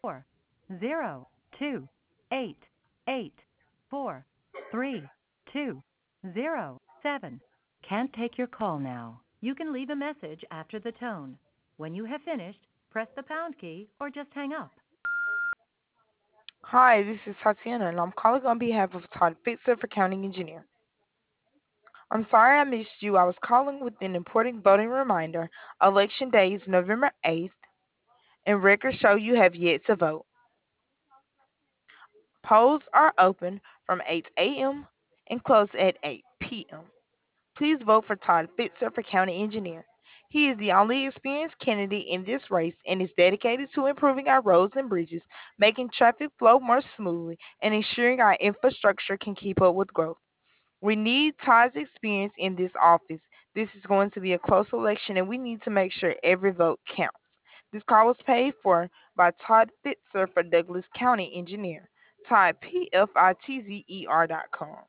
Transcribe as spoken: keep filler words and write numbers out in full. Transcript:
four zero two eight eight four three two zero seven. Can't take your call now. You can leave a message after the tone. When you have finished, press the pound key or just hang up. Hi, this is Tatiana, and I'm calling on behalf of Todd Fitzer for County Engineer. I'm sorry I missed you. I was calling with an important voting reminder. Election Day is November eighth, and records show you have yet to vote. Polls are open from eight a m and close at eight p m. Please vote for Todd Fitzer for County Engineer. He is the only experienced candidate in this race and is dedicated to improving our roads and bridges, making traffic flow more smoothly, and ensuring our infrastructure can keep up with growth. We need Todd's experience in this office. This is going to be a close election, and we need to make sure every vote counts. This call was paid for by Todd Fitzer for Douglas County Engineer. Todd, P F I T Z E R dot com.